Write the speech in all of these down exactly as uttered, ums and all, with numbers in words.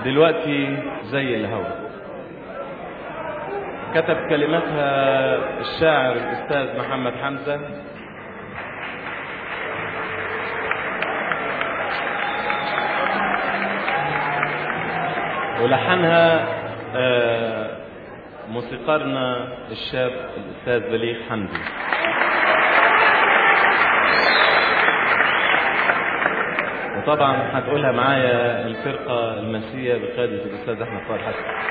دلوقتي زي الهوا. كتب كلماتها الشاعر الأستاذ محمد حمزة، ولحنها موسيقارنا الشاب الأستاذ بليغ حمدي. وطبعا هتقولها معايا الفرقة المسية بقيادة الأستاذ أحمد فؤاد حسن.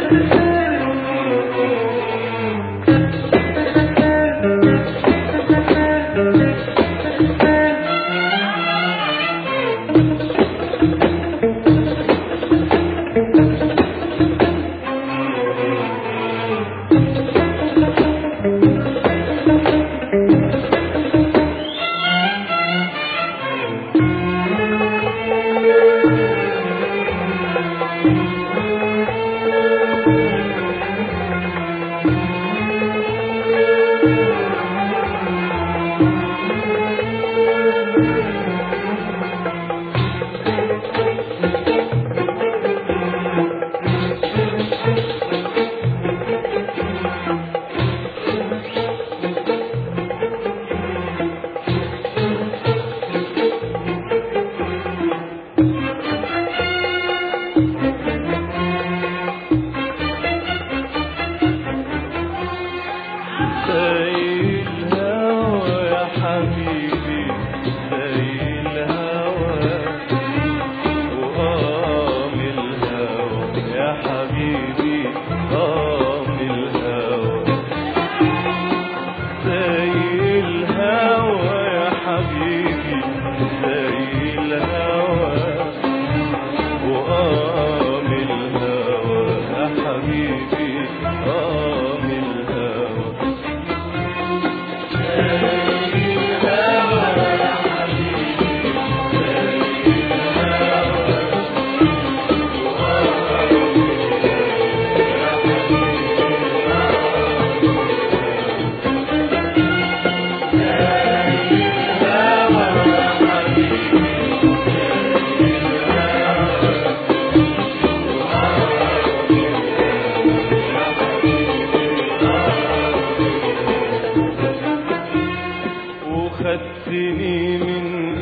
خدتني من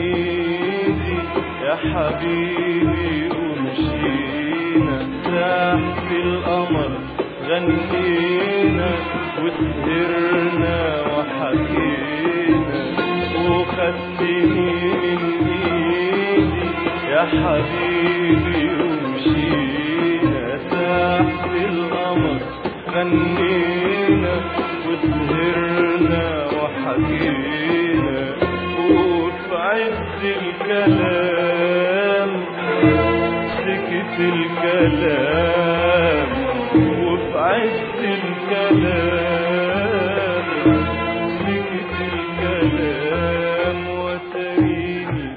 ايدي يا حبيبي ومشينا تحت القمر غنينا وسهرنا وحكينا. وخدتني من ايدي يا حبيبي ومشينا تحت القمر غنينا وسهرنا وحكينا. وفي عز الكلام سكت الكلام، وفي عز الكلام سكت الكلام. وتريني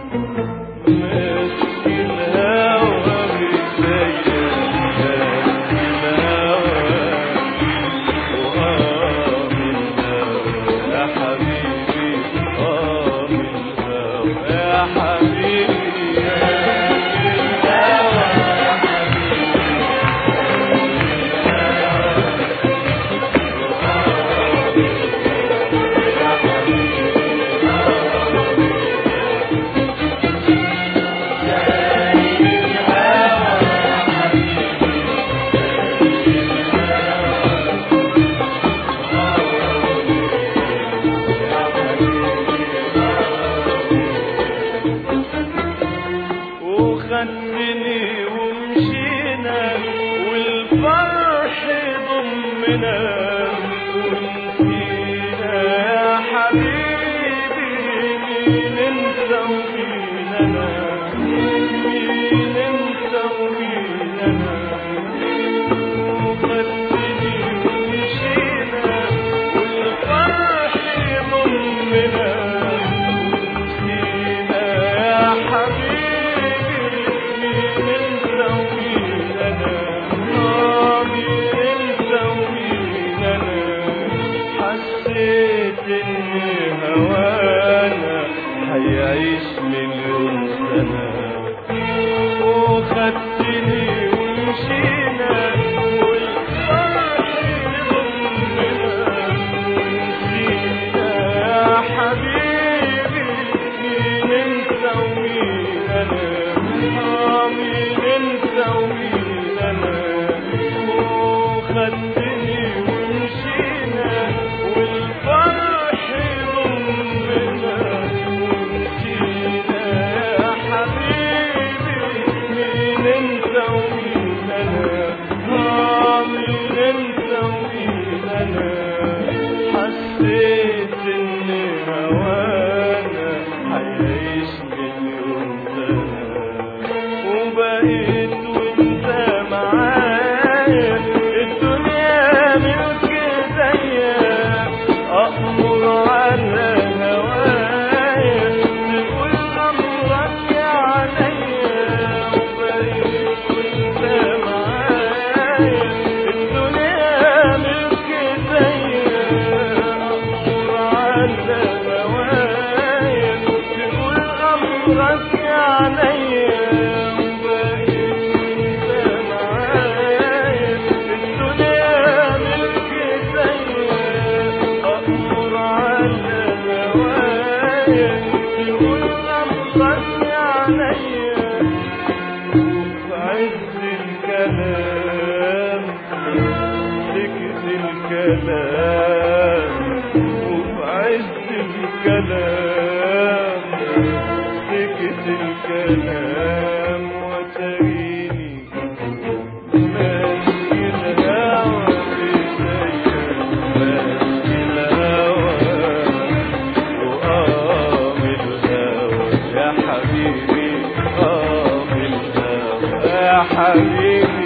ماسك الهوى بإيديا ماسك الهوى وآه من الهوى يا حبيبي آه من الهوى يا حبيبي خدتني ومشينا والفرح ضمنا ونسينا يا حبيبي مين انت ومين انا، مين انت ومين انا. وخدتني ومشينا والفرح ضمنا ونسينا يا حبيبي هيعيش مليون سنة. وخدتني ومشينا والفرح ضمنا ونسينا يا حبيبي مين انت ومين انا، آه مين انت ومين انا. وخدتني ومشينا والفرح ضمنا حبيبي مين انت ومين انا. الكلام وفي عز الكلام سكت الكلام وتريني ماسك الهوى بإيديا ماسك الهوى وقام الهوى يا حبيبي قام الهوى يا حبيبي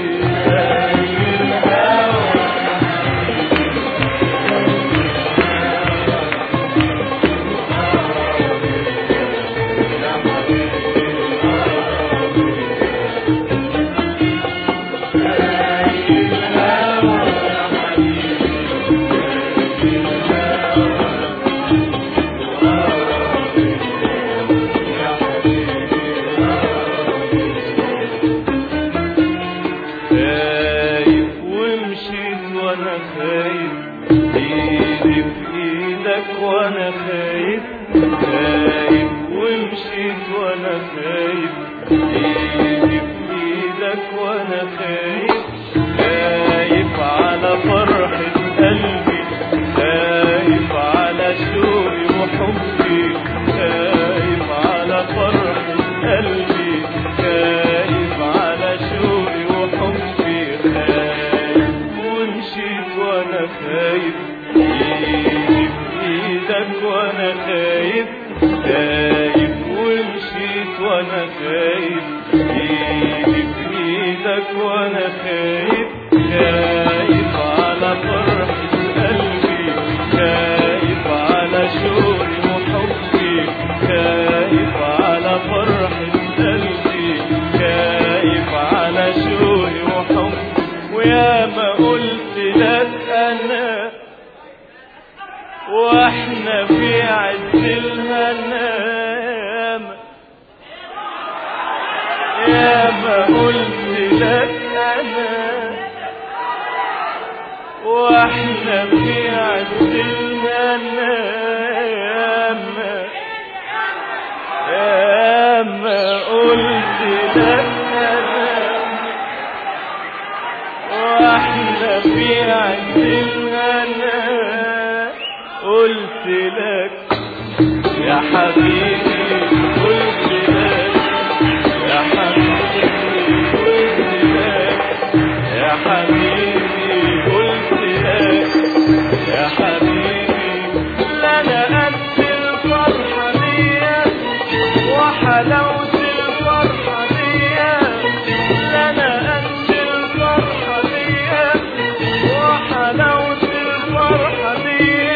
وانا خايف خايف ومشيت وانا خايف ايدي في ايدك وانا خايف خايف على فرحة قلبي خايف على شوقي وحبي خايف على فرحة قلبي خايف على شوقي وحبي خايف ومشيت وانا خايف ايدك وانا خايف خايف ومشيت وانا خايف ايدي في ايدك وانا خايف خايف على فرحة قلبي خايف على شوقي وحبي خايف على فرحة قلبي خايف على شوقي وحبي ويا ما قلت لك انا واحنا في عز الهنام يا ما قلت لك انا واحنا في عز الهنام يا ما قلت لك انا واحنا في عز الهنام قلت لك يا حبيبي قلت لك يا حبيبي قلت لك يا حبيبي قلت لك يا حبيبي لنا قد الفرحة دي وحلاوة الفرحة دي لنا قد الفرحة دي وحلاوة الفرحة دي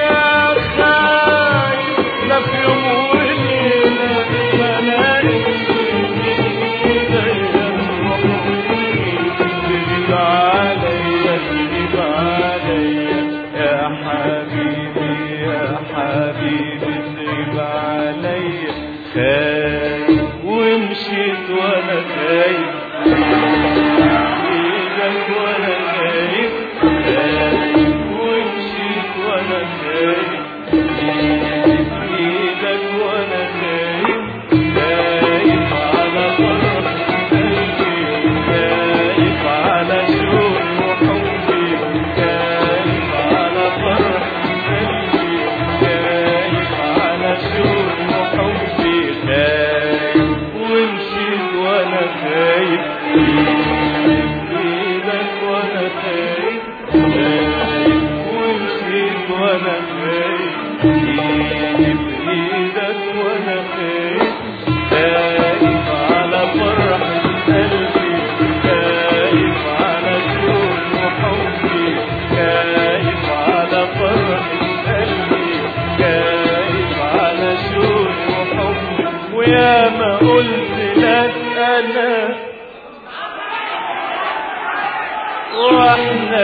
في يوم وليلة ملاك تجيب عليا تجيب عليا يا حبيبي يا حبيبي تجيب عليا خايف ومشيت وانا خايف ايدك وانا خايف خايف ومشيت وانا خايف ايدك وانا خايف خايف على فرحة قلبي خايف على شوقي وحبي خايف على فرحة قلبي خايف على شوقي وحبي خايف ومشيت وانا خايف ايدك وانا خايف خايف ومشيت وانا خايف ايدي في ايدك وانا خايف خايف على فرحة قلبي خايف على شوقي وحبي خايف على فرحة قلبي خايف على شوقي وحبي ويا ما قلت لك انا واحنا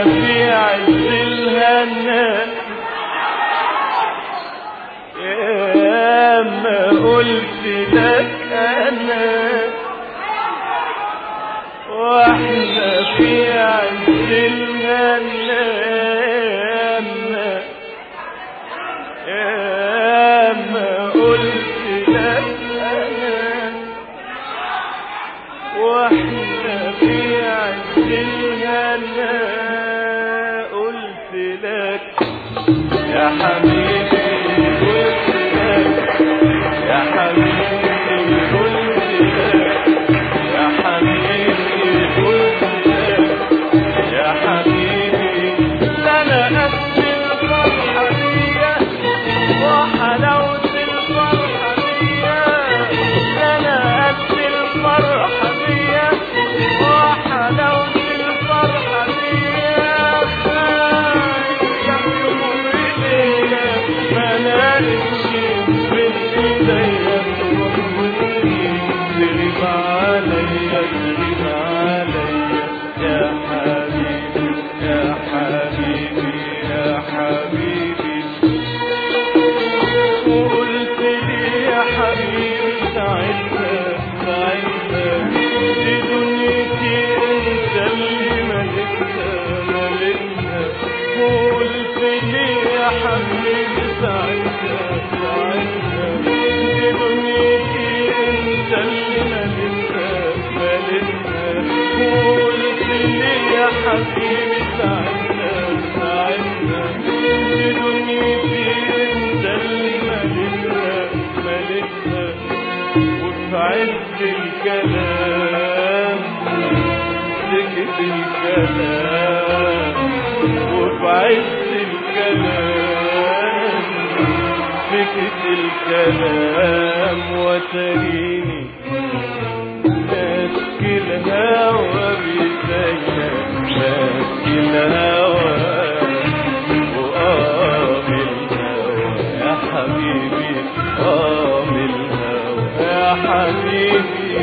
يا حبيبي قلت لك يا حبيبي قلت لك يا حبيبي قلت لك يا حبيبي لا انا قد الفرحة دي وحلاوة الفرحة دي لا انا قد الفرحة دي وحلاوة الفرحة دي حبيبي ساعدنا ساعدنا في دنيتي انت اللي ملكنا ملكنا وفي عز الكلام سكت الكلام وفي عز الكلام سكت الكلام وتريني ماسك الهوى بيديا ماسك الهوى وقام الهوى يا حبيبي قام الهوى يا حبيبي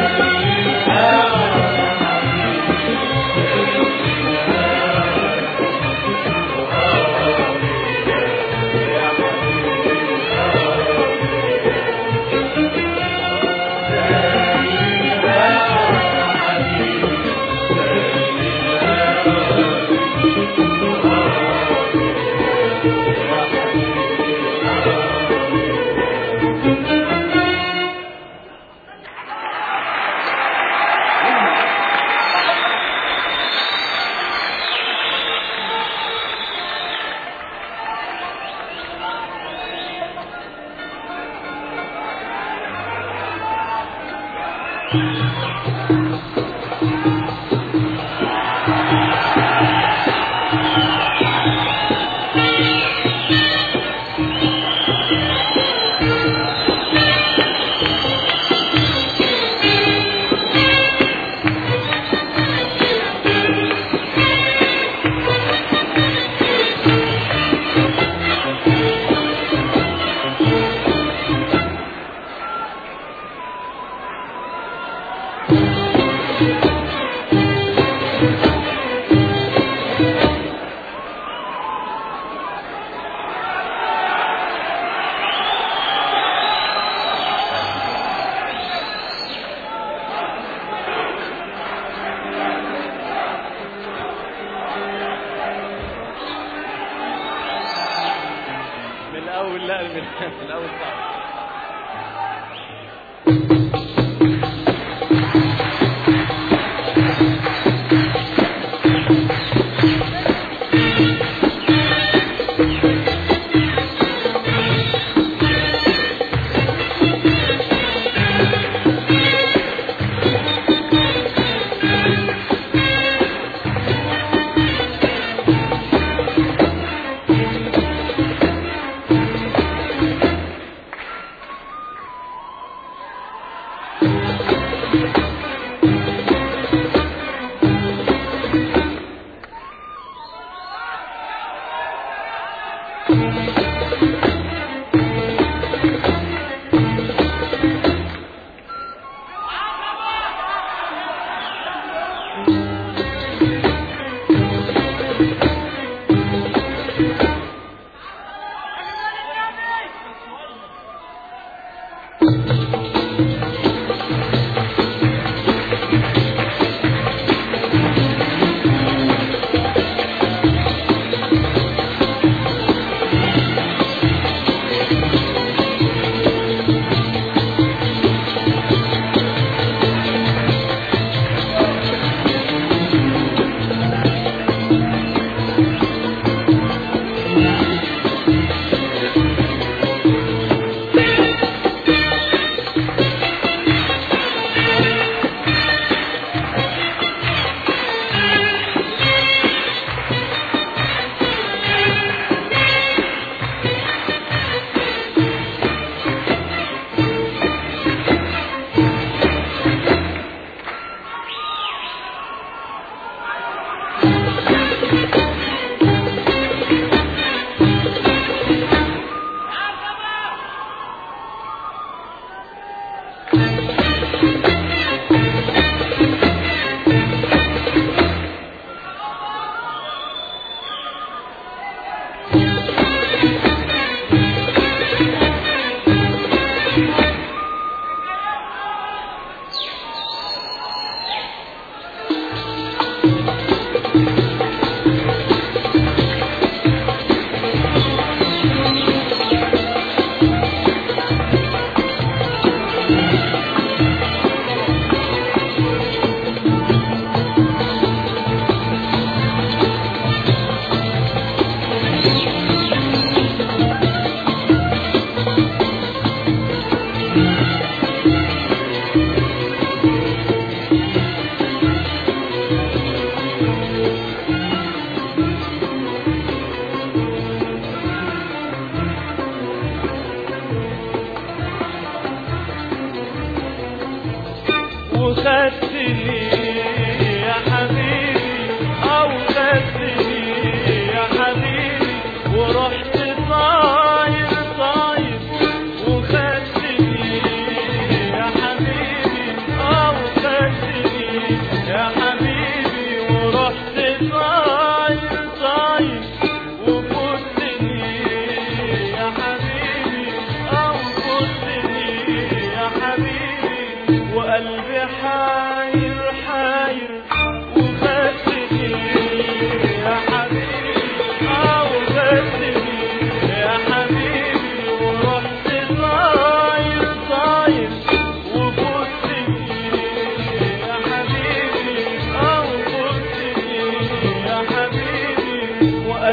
لا من الأول صعب.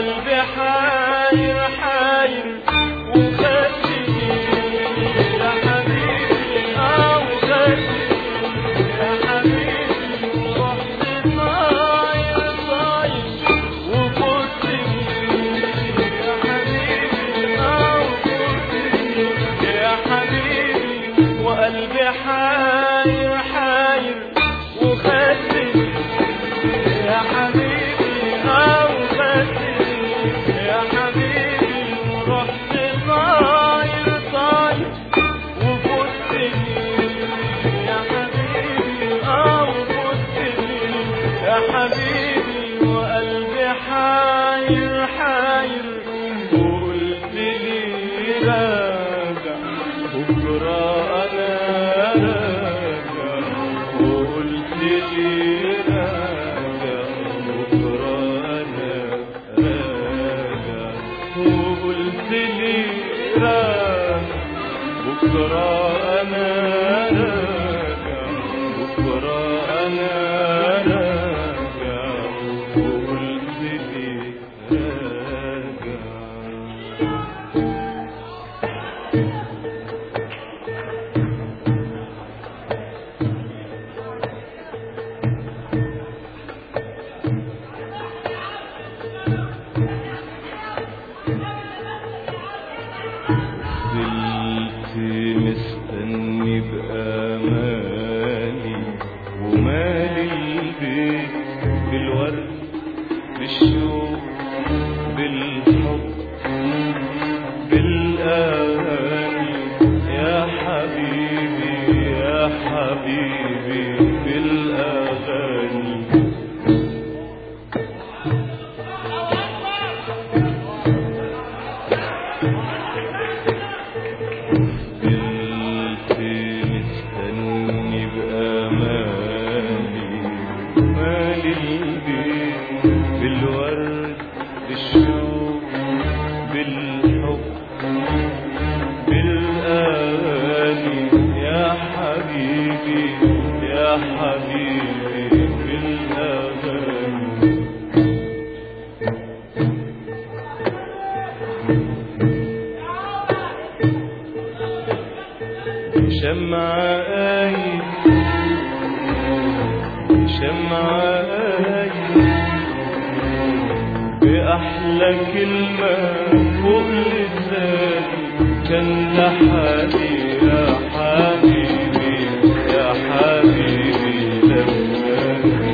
وقلبي حاير حاير وخدني يا حبيبي اه وخدني يا حبيبي ورحت طاير طاير وفوتني يا حبيبي اه وفوتني يا حبيبي وقلبي حاير حاير وخدني يا حبيبي اه وخدني يا حبيبي ورحت طاير طاير وفوتني يا حبيبي اه وفوتني يا حبيبي وقلبي حاير حاير وقلت لي راجع بكره انا راجع وقلت لي راجع بكره انا راجع وقلت لي راجع بكره انا راجع بكره انا راجع وقلت لي راجع فضلت مستني بأمالي ومالي البيت بالورد بالشوق بالحب بالأغاني يا حبيبي يا حبيبي بالأغاني فضلت مستني بأمالي مالي البيت بالورد بالشوق بالحب بالأغاني يا حبيبي يا حبيبي بالأغاني شمعاي شمعاي بأحلى كلمة فوق لساني كان لحالي يا حبيبي يا حبيبي لماني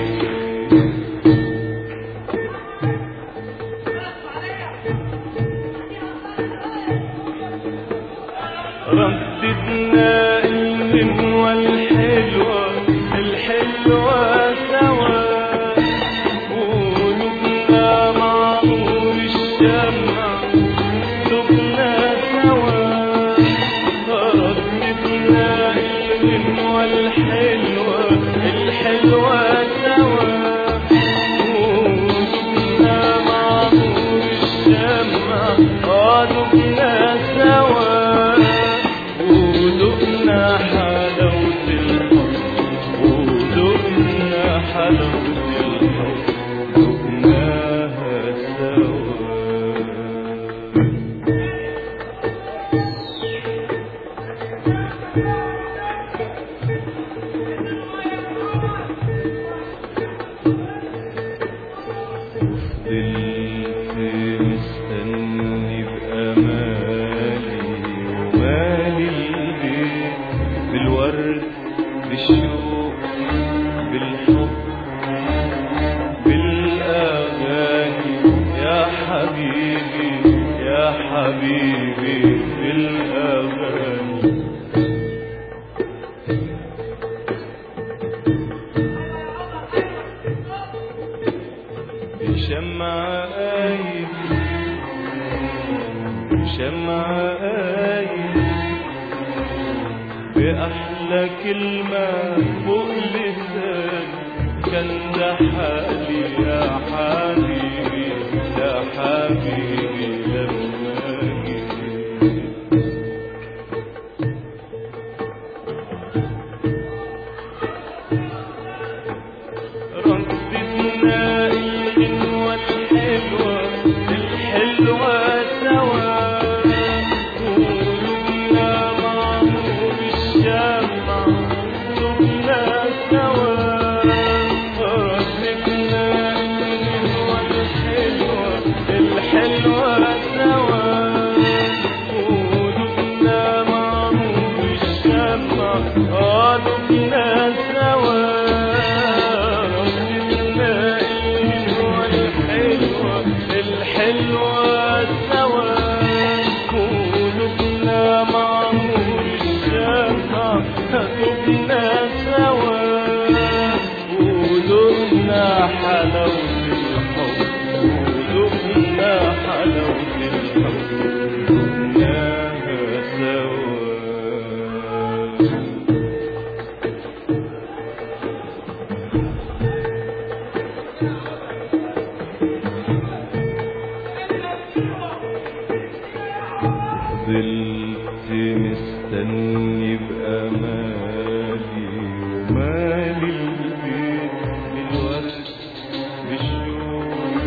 رددنا الغنوة الحلوة الحلوة سوا قلوبنا مع نور الشمع دبنا سوا رددنا الغنوة الحلوة الحلوة سوا قلوبنا مع نور الشمع دبنا سوا ودقنا حلاوة الحب ودقنا حلاوة الحب دقناها سوا فضلت مستني بأمالي ومالي البيت بالورد بالشوق بالحب بالأغاني يا حبيبي يا حبيبي بالأغاني شمعاي شمعاي بأحلى كلمة فوق لساني كان ده حالي يا حبيبي يا حبيبي لماني رددنا الغنوة الحلوة الحلوة سوا قلوبنا معمول الشمع قلوبنا سوا رددنا الحلوة الحلوة الحلوة سوا قلوبنا معمول الشمع قلوبنا سوا قلوبنا حلاوة الحب قلوبنا حلاوة الحب قلوبناها سوا فضلت مستني بأمالي ومالي البيت بالورد بالشوق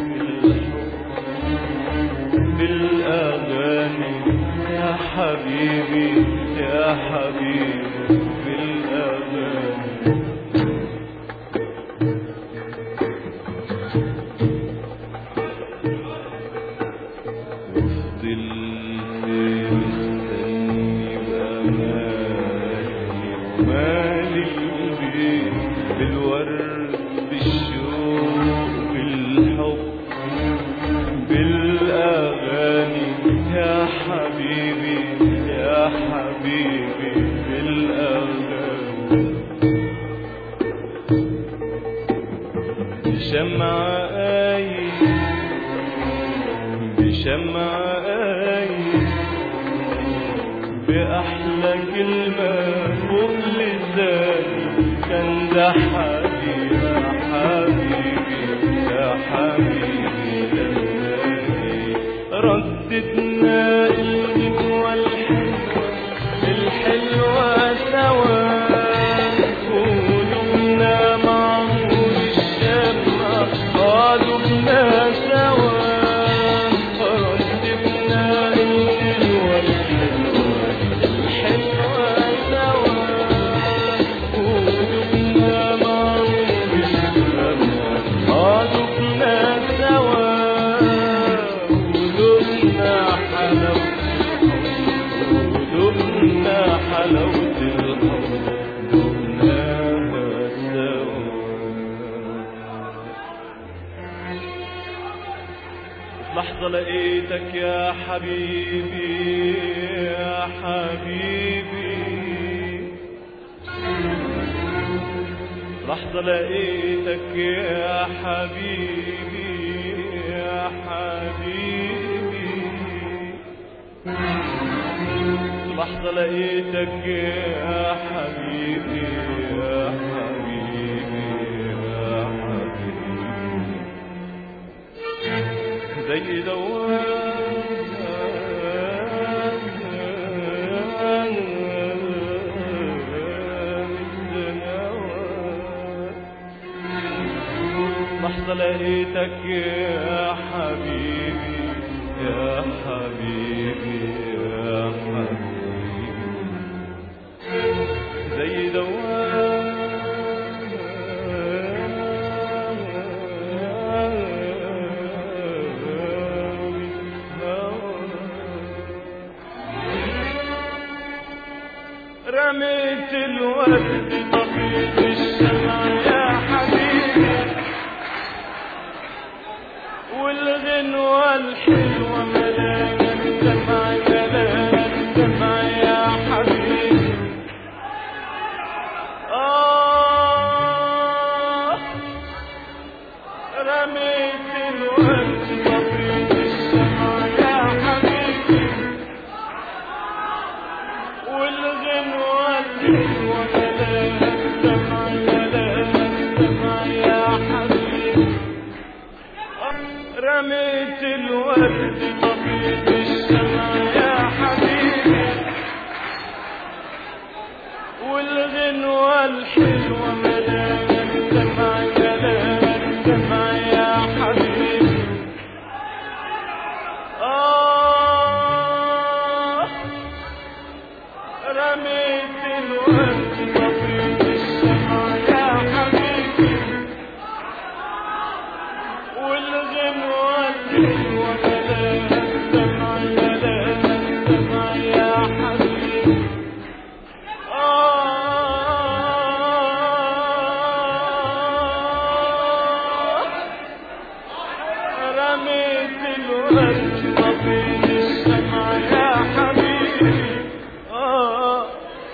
بالحب بالأغاني يا حبيبي يا حبيبي بالأغاني مالي البيت بالورد بالشوق بالحب بالأغاني يا حبيبي يا حبيبي بالأغاني بشمع آي بشمع آي بأحلى كلمة فوق لساني كان ده حبيبي يا حبيبي يا حبيبي لساني رددنا الجن والحلوة الحلوة سوا قلوبنا معمول الشمع قلوبنا سوا رددنا الجن والحلوة الحلوة سوا قلوبنا معمول الشمع قلوبنا سوا قلوبنا حلاوة قلوبنا حلاوة الحب قلوبناها سوا لحظة لقيتك يا حبيبي يا حبيبي لحظة لقيتك يا حبيبي يا حبيبي لحظة لقيتك يا حبيبي يا حبيبي يا حبيبي زي لحظة لقيتك يا حبيبي يا حبيبي يا حبيبي زي دوام رميت الورد طفيت الشمع يا حبيبي والغنوة الحلوة ملانة الدمع ملانة الدمع يا حبيبي آه رميت الورد طفيت الشمع يا حبيبي والغنوة الحلوة ملانة الدمع ملانة الدمع يا حبيبي رميت الورد طفيت الشمع يا حبيبي والغنوة الحلوة ملانة الدمع ملانة الدمع يا حبيبي آه رميت الورد طفيت الشمع يا حبيبي والغنوة والحلوة ملاها الدمع ملاها الدمع يا حبيبي رميت الورد طفيت الشمع يا حبيبي آه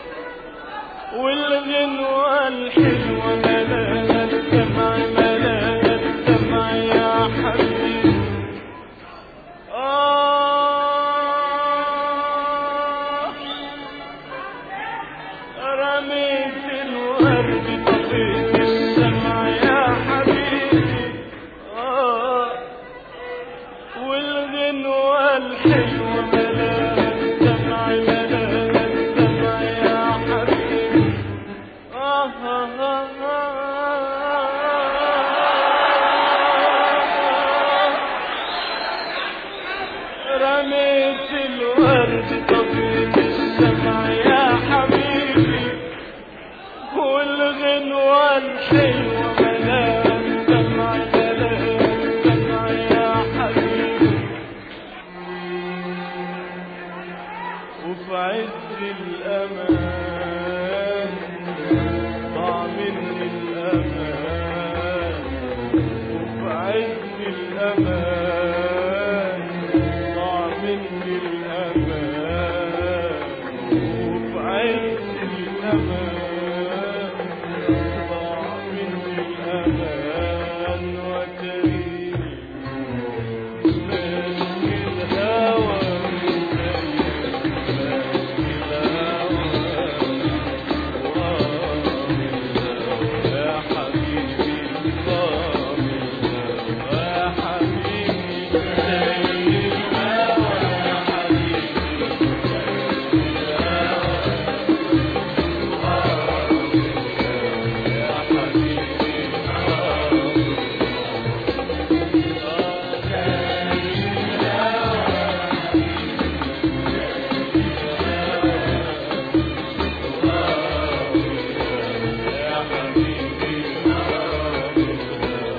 والغنوة الحلوة ملاها الدمع ملاها الدمع يا حبيبي آه رميت الورد طفيت الشمع يا حبيبي آه والغنوة الحلوة ملاها الدمع ملاها الدمع يا حبيبي آه آه آه رميت الورد طفيت الشمع يا حبيبي والغنوة الحلوة ملاها الدمع ملاها الدمع يا حبيبي وفي عز الأمان ضاع مني الأمان وفي عز الأمان ضاع مني الأمان وفي عز الأمان ضاع مني الأمان وتريني ماسك الهوى من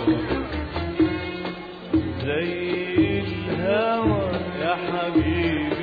زي الهوى يا حبيبي